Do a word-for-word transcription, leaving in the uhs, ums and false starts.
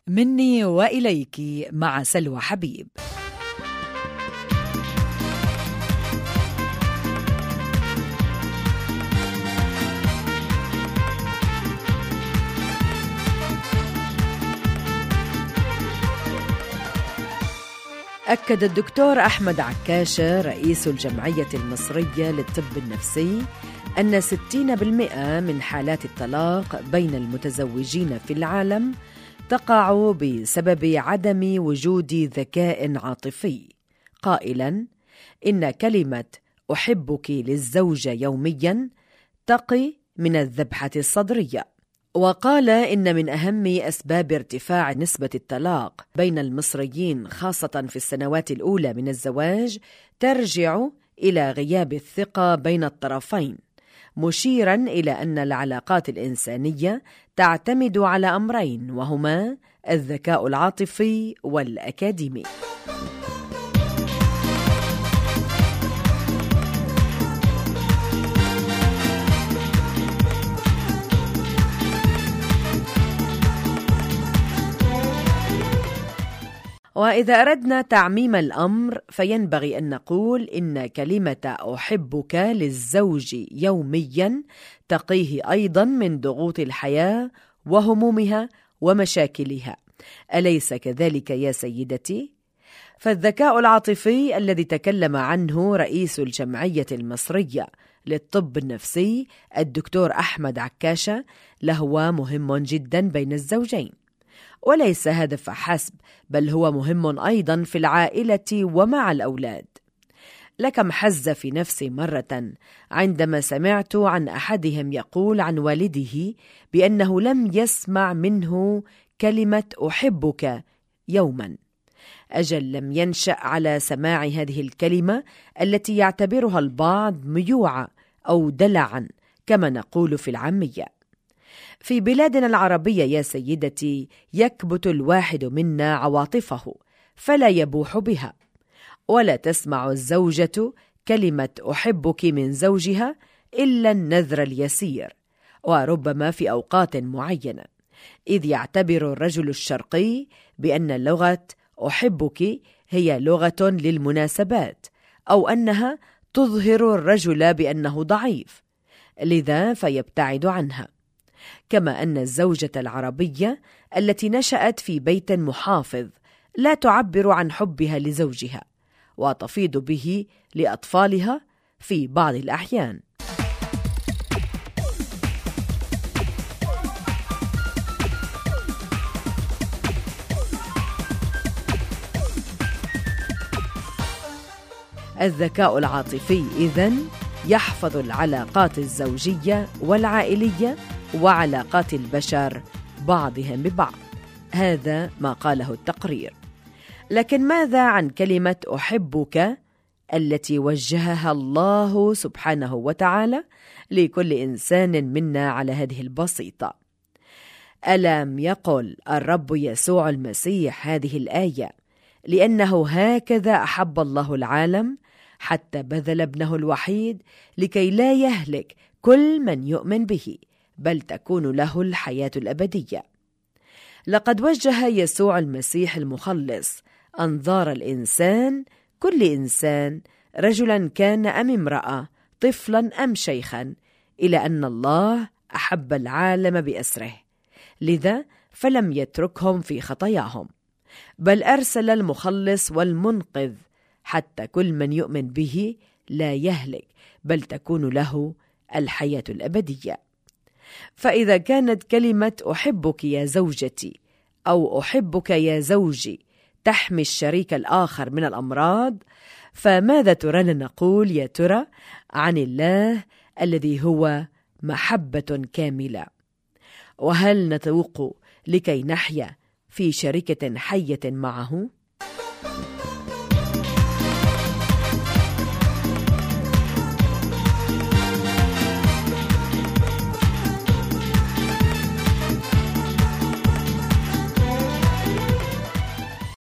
مني وإليك مع سلوى حبيب. أكد الدكتور أحمد عكاشة رئيس الجمعية المصرية للطب النفسي أن ستين بالمئة من حالات الطلاق بين المتزوجين في العالم تقع بسبب عدم وجود ذكاء عاطفي، قائلاً إن كلمة أحبك للزوجة يومياً تقي من الذبحة الصدرية. وقال إن من أهم أسباب ارتفاع نسبة الطلاق بين المصريين خاصة في السنوات الأولى من الزواج ترجع إلى غياب الثقة بين الطرفين، مشيراً إلى أن العلاقات الإنسانية تعتمد على أمرين، وهما الذكاء العاطفي والأكاديمي. وإذا أردنا تعميم الأمر فينبغي أن نقول إن كلمة أحبك للزوج يومياً تقيه أيضاً من ضغوط الحياة وهمومها ومشاكلها، أليس كذلك يا سيدتي؟ فالذكاء العاطفي الذي تكلم عنه رئيس الجمعية المصرية للطب النفسي الدكتور أحمد عكاشة لهو مهم جداً بين الزوجين، وليس هذا فحسب، بل هو مهم أيضا في العائلة ومع الأولاد. لكم حز في نفسي مرة عندما سمعت عن أحدهم يقول عن والده بأنه لم يسمع منه كلمة أحبك يوما. أجل لم ينشأ على سماع هذه الكلمة التي يعتبرها البعض ميوعة أو دلعا كما نقول في العامية. في بلادنا العربية يا سيدتي يكبت الواحد منا عواطفه فلا يبوح بها، ولا تسمع الزوجة كلمة أحبك من زوجها إلا النذر اليسير، وربما في أوقات معينة، إذ يعتبر الرجل الشرقي بأن لغة أحبك هي لغة للمناسبات، أو أنها تظهر الرجل بأنه ضعيف، لذا فيبتعد عنها. كما أن الزوجة العربية التي نشأت في بيت محافظ لا تعبر عن حبها لزوجها، وتفيض به لأطفالها في بعض الأحيان. الذكاء العاطفي إذن يحفظ العلاقات الزوجية والعائلية وعلاقات البشر بعضهم ببعض، هذا ما قاله التقرير. لكن ماذا عن كلمة أحبك التي وجهها الله سبحانه وتعالى لكل إنسان منا على هذه البسيطة؟ ألم يقل الرب يسوع المسيح هذه الآية لأنه هكذا أحب الله العالم حتى بذل ابنه الوحيد لكي لا يهلك كل من يؤمن به، بل تكون له الحياة الأبدية. لقد وجه يسوع المسيح المخلص أنظار الإنسان، كل إنسان، رجلا كان أم امرأة، طفلا أم شيخا، إلى أن الله أحب العالم بأسره، لذا فلم يتركهم في خطاياهم، بل أرسل المخلص والمنقذ حتى كل من يؤمن به لا يهلك، بل تكون له الحياة الأبدية. فإذا كانت كلمة أحبك يا زوجتي أو أحبك يا زوجي تحمي الشريك الآخر من الأمراض، فماذا ترانا نقول يا ترى عن الله الذي هو محبة كاملة؟ وهل نتوق لكي نحيا في شركة حية معه؟